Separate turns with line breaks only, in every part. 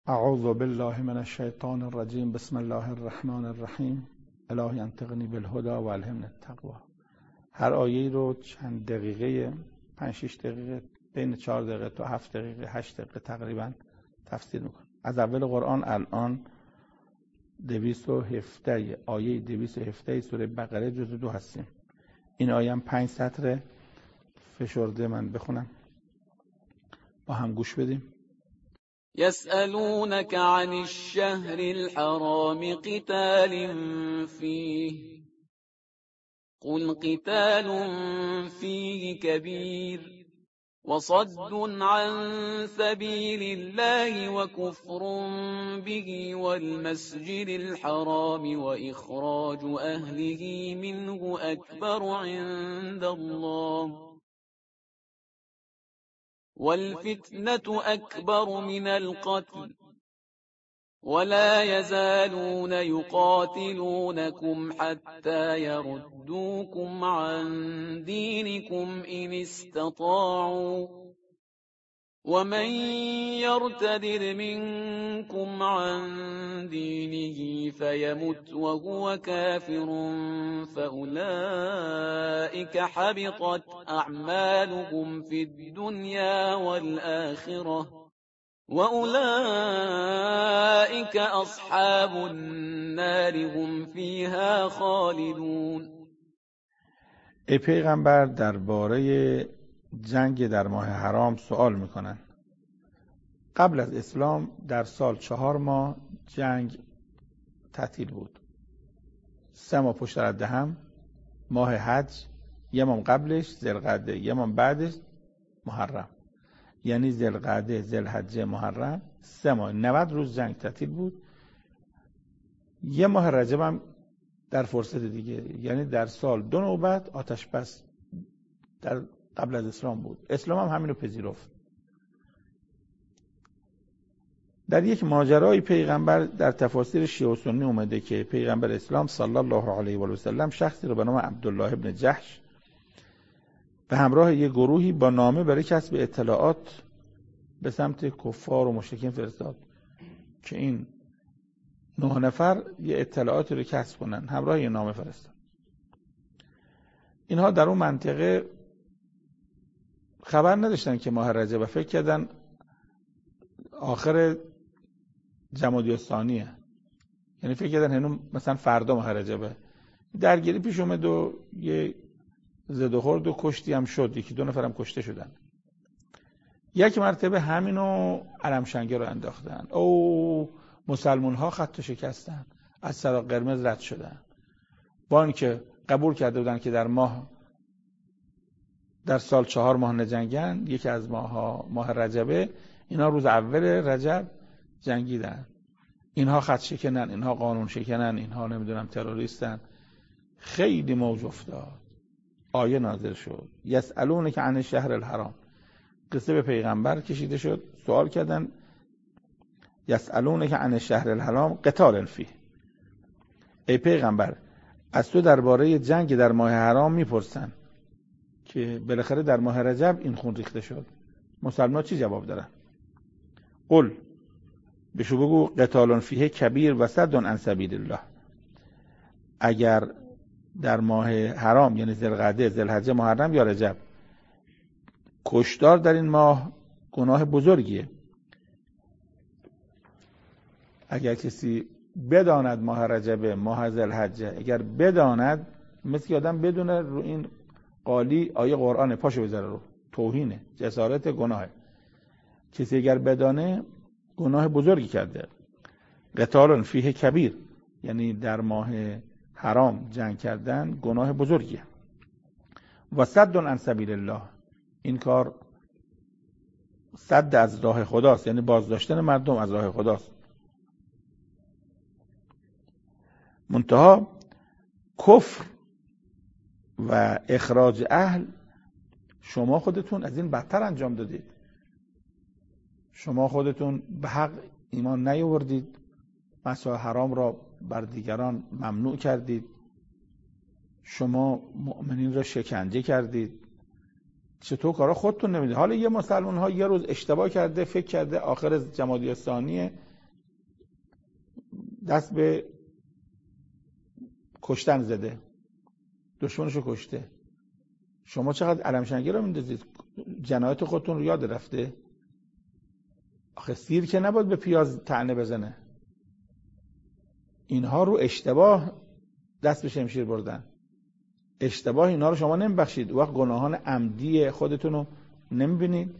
اعوذ بالله من الشیطان الرجیم. بسم الله الرحمن الرحیم. الهی انطقنی بالهدى و الهمنی التقوی. هر آیه رو چند دقیقه 5-6 دقیقه بین 4 دقیقه تا 7 دقیقه 8 دقیقه تقریبا تفسیر میکنم. از اول قرآن الان 217 آیه 217 سوره بقره جزء 2 هستیم. این آیه هم 5 سطر فشرده من بخونم با هم گوش بدیم.
يسألونك عن الشهر الحرام قتال فيه قل قتال فيه كبير وصد عن سبيل الله وكفر به والمسجد الحرام وإخراج أهله منه أكبر عند الله والفتنة أكبر من القتل ولا يزالون يقاتلونكم حتى يردوكم عن دينكم إن استطاعوا ومن يرتد منكم عن دينه فيمت وهو كافر فأولئك حبطت أعمالهم في الدنيا والآخرة وأولئك أصحاب النار هم فيها خالدون.
ای پیغمبر درباره جنگ در ماه حرام سوال میکنن. قبل از اسلام در سال 4 ماه جنگ تعطیل بود. 3 ماه پشت سر هم، ماه حج، 1 ماه قبلش ذوالقعده، 1 ماه بعدش محرم. یعنی ذوالقعده، ذوالحجه، محرم 3 ماه 90 روز جنگ تعطیل بود. 1 ماه رجب هم در فرصت دیگه، یعنی در سال 2 نوبت آتش بس در قبل از اسلام بود. اسلام هم همینو پذیرفت. در یک ماجرای پیغمبر در تفاسیر شیعه و سنی اومده که پیغمبر اسلام صلی الله علیه و سلم شخصی رو به نام عبدالله ابن جحش به همراه یک گروهی با نامه برای کسب اطلاعات به سمت کفار و مشرکین فرستاد که این 9 نفر یه اطلاعاتی رو کسب کنن. همراه یه نامه فرستاد. اینها در اون منطقه خبر نداشتن که ماه رجب و فکر کردن آخر جمادی الثانیه، یعنی فکر کردن هنوز مثلا فردا ماه رجبه. درگیری پیش اومد و یه زد و خورد و کشتی هم شد. 1-2 نفرم کشته شدن. یک مرتبه همینو علمشنگه رو انداختن. مسلمان ها خط شکستن، از سراغ قرمز رد شدن. با اینکه قبول کرده بودن که در سال 4 ماه نجنگن، یکی از ماه رجبه، اینا روز اول رجب جنگیدن. اینها خط شکنن، اینها قانون شکنن، اینها نمیدونم تروریستن. خیلی موج افتاد. آیه نازل شد یسألونک عن الشهر الحرام. قصه به پیغمبر کشیده شد. سوال کردن یسألونک عن الشهر الحرام قتال فیه. ای پیغمبر از تو درباره جنگ در ماه حرام میپرسن که بالاخره در ماه رجب این خون ریخته شد. مسلمان چی جواب دارن؟ قل بشو بگو قتال فیه کبیر و صد عن سبیل الله. اگر در ماه حرام یعنی ذوالقعده، ذوالحجه، محرم یا رجب کشتار در این ماه گناه بزرگیه. اگر کسی بداند ماه رجب، ماه ذوالحجه، اگر بداند، مثل آدم بدونه رو این قالی آیه قرآن پاشو بذاره رو، توهینه، جسارت، گناهه. کسی اگر بدانه گناه بزرگی کرده. قتال فیه کبیر یعنی در ماه حرام جنگ کردن گناه بزرگیه. و صد عن سبیل الله، این کار صد از راه خداست، یعنی بازداشتن مردم از راه خداست. منتها کفر و اخراج اهل شما خودتون از این بدتر انجام دادید. شما خودتون به حق ایمان نیاوردید، مسائل حرام را بر دیگران ممنوع کردید، شما مؤمنین را شکنجه کردید. چطور کارا خودتون نمیدید؟ حالا یه مسلمان ها یه روز اشتباه کرده، فکر کرده آخر جمادی الثانیه، دست به کشتن زده، دشمنشو کشته، شما چقدر علمشنگی رو میندازید؟ جنایت خودتون رو یاد رفته؟ آخه سیر که نباید به پیاز طعنه بزنه. اینها رو اشتباه دست به شمشیر بردن. اشتباه اینا رو شما نمیبخشید. وقت گناهان عمدی خودتون رو نمیبینید.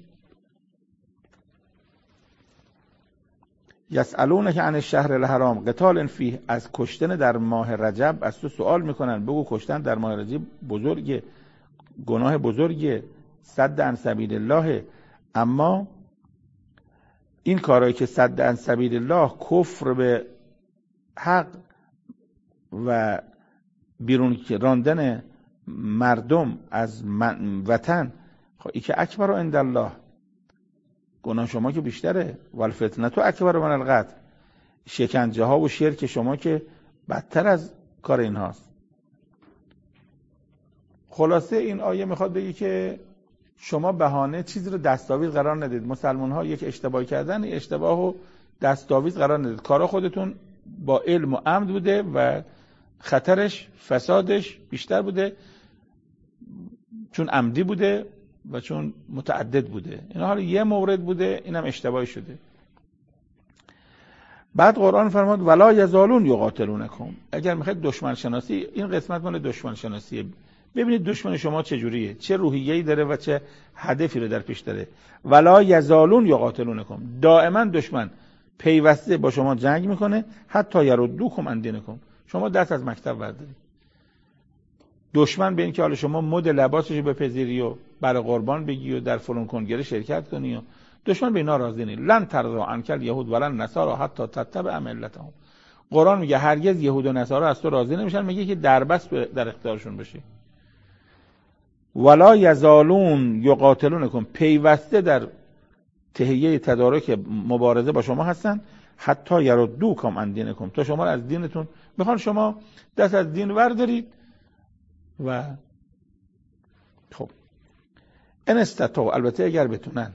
یسألونک عن الشهر الحرام قتال فیه، از کشتن در ماه رجب از تو سوال میکنن. بگو کشتن در ماه رجب بزرگه، گناه بزرگه، صد عن سبیل الله. اما این کارهایی که صد عن سبیل الله، کفر به حق و بیرون راندن مردم از وطن، این که اکبر عند الله، گناه شما که بیشتره. والفتنه تو اکبر من القتل، شکنجه ها و شرک شما که بدتر از کار این هاست. خلاصه این آیه میخواد بگی که شما بهانه چیزی رو دستاویز قرار ندید. مسلمان ها یک اشتباهی کردن، اشتباه رو دستاویز قرار ندید. کارا خودتون با علم و عمد بوده و خطرش، فسادش بیشتر بوده چون عمدی بوده و چون متعدد بوده. این حالا یه مورد بوده، اینم اشتباهی شده. بعد قرآن فرمود ولا یزالون یقاتلونکم. اگر میخواید دشمن شناسی، این قسمت مال دشمن شناسیه. ببینید دشمن شما چه جوریه، چه روحیه‌ای داره و چه هدفی رو در پیش داره. ولا یزالون یقاتلونکم، دائما دشمن پیوسته با شما جنگ میکنه. حتی یردوکم عن دینکم، شما دست از مکتب بردارید. دشمن به این که حالا شما مد لباسش رو بپذیری و برای قربان بگی و در فلان کنگره شرکت کنی، و دشمن به اینا راضی نیست. لن ترضى عنک الیهود ولا النصارى حتی تتبع ملتهم. قرآن میگه هرگز یهود و نصارا از تو راضی نمیشن میگه که دربست در اختیارشون بشه. ولا یزالون یقاتلونکم، پیوسته در تهیه تدارک مبارزه با شما هستن. حتی یردوکم عن دینکم، تا شما از دینتون میخوان شما دست از دین وردارید. و خب ان استطاعوا، البته اگر بتونن.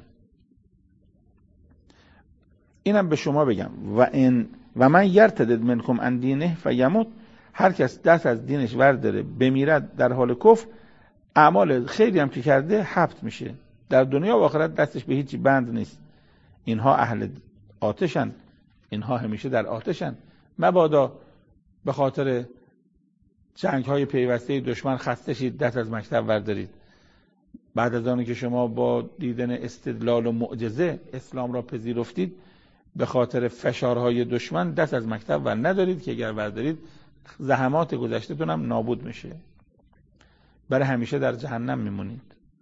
اینم به شما بگم و من یرتد منکم عن دینه فیموت، هر کس دست از دینش ورداره بمیرد در حال کفر، اعمال خیری هم که کرده حبط میشه. در دنیا و آخرت دستش به هیچی بند نیست. اینها اهل آتشن، اینها همیشه در آتشن. مبادا به خاطر جنگ های پیوسته دشمن خسته شید، دست از مکتب وردارید. بعد از آنکه شما با دیدن استدلال و معجزه اسلام را پذیرفتید، به خاطر فشارهای دشمن دست از مکتب ور ندارید که اگر وردارید زحمات گذشته‌تون هم نابود میشه، برای همیشه در جهنم میمونید.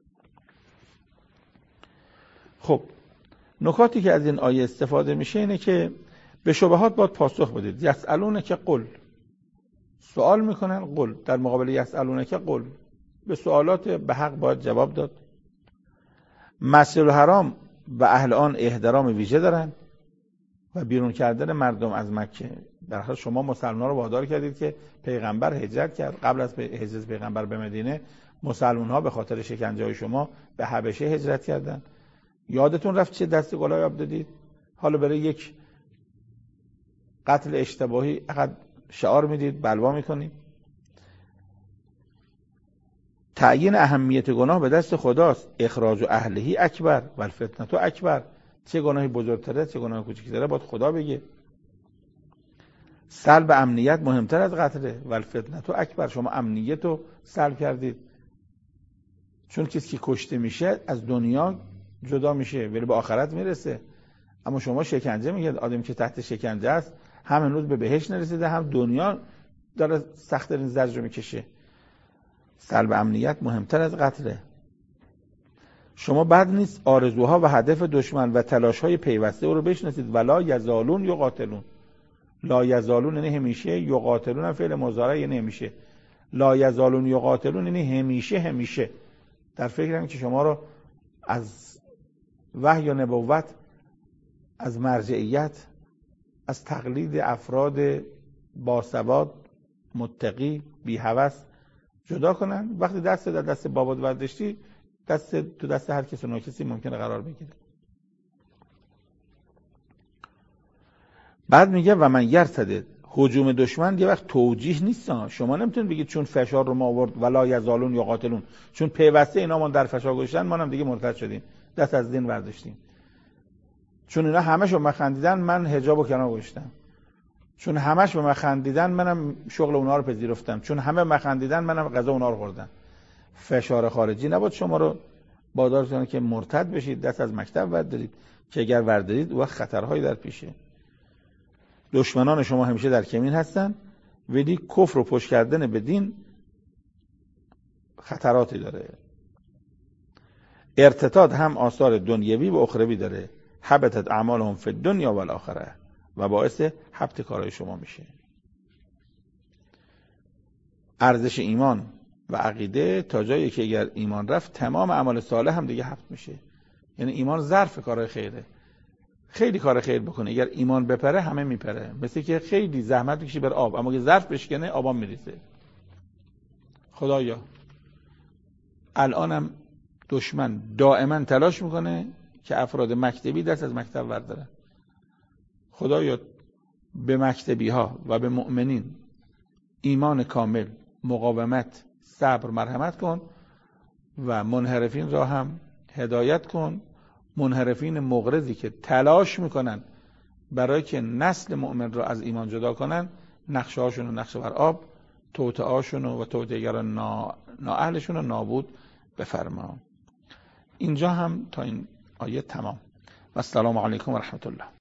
خب نکاتی که از این آیه استفاده میشه اینه که به شبهات باید پاسخ بدید. یسألونک قل، سوال میکنن، قل در مقابل یسألونک قل، به سوالات به حق باید جواب داد. مسجد الحرام و اهل آن احترام ویژه دارن و بیرون کردن مردم از مکه. در حال شما مسلمان‌ها رو وادار کردید که پیغمبر هجرت کرد. قبل از هجرت پیغمبر به مدینه مسلمان‌ها به خاطر شکنجه‌های شما به حبشه هجرت کردن. یادتون رفت چه دست گلای آب دادید؟ حالا برای یک قتل اشتباهی فقط شعار میدید، بلوا میکنید. تعیین اهمیت گناه به دست خداست. اخراج اهلهی اکبر و الفتنه اکبر. چه گناهی بزرگتره چه گناهی کوچکتره باید خدا بگه. سلب امنیت مهمتر از قتله و الفتنه اکبر. شما امنیت رو سلب کردید، چون کسی که کشته میشه از دنیا جدا میشه ولی به آخرت میرسه. اما شما شکنجه میگید، آدمی که تحت شکنجه است هم هنوز به بهشت نرسیده، هم دنیا داره سخت‌ترین زجر میکشه. سلب امنیت مهمتر از قتله. شما بد نیست آرزوها و هدف دشمن و تلاش‌های پیوسته او رو بشناسید. ولا یزالون یقاتلون، لا یزالون یعنی همیشه، یقاتلون هم فعل مضارع یعنی همیشه. لا یزالون یقاتلون یعنی همیشه. در فکرم که شما رو از وحی و نبوت، از مرجعیت، از تقلید افراد باسواد، متقی، بی هوس جدا کنن. وقتی دست در دست بابات ورداشتی، دست تو دست هر کس و ناکسی ممکنه قرار بگیره. بعد میگه و من یرتد هجوم دشمن یه وقت توجیه نیست. شما نمیتونید بگید چون فشار رو ما آورد ولا یزالون یا قاتلون، چون پیوسته اینا ما در فشار گذاشتن ما هم دیگه مرتد شدیم، دست از دین برداشتیم. چون اینا همش به من خندیدن من حجابو کنار گذاشتم. چون همش به من خندیدن منم شغل اونها رو پذیرفتم. چون همه به من خندیدن منم غذا اونها رو خوردم. فشار خارجی نباید شما رو وادار کنه که مرتد بشید، دست از مکتب بردارید، که اگر بردارید وقت خطرهایی در پیشه. دشمنان شما همیشه در کمین هستن، ولی کفر و پشت کردن به دین خطراتی داره. ارتداد هم آثار دنیوی و اخروی داره. حبطت اعمالهم فی الدنیا و الاخره، و باعث حبط کارهای شما میشه. ارزش ایمان و عقیده تا جایی که اگر ایمان رفت تمام اعمال صالح هم دیگه حبط میشه. یعنی ایمان ظرف کارهای خیره. خیلی کار خیر بکنه، اگر ایمان بپره همه میپره. مثل که خیلی زحمت بکشی بر آب، اما اگه ظرف بشکنه آبا میریزه. خدایا الانم دشمن دائما تلاش میکنه که افراد مکتبی دست از مکتب بردارن. خدایا به مکتبی ها و به مؤمنین ایمان کامل، مقاومت، صبر، مرحمت کن و منحرفین را هم هدایت کن. منحرفین مغرضی که تلاش میکنن برای که نسل مؤمن را از ایمان جدا کنن، نقشه هاشون رو نقشه بر آب، توطئه‌هاشون و توطئه‌گران نااهلشون رو نابود بفرما. اینجا هم تا این آیه تمام. و السلام علیکم و رحمت الله.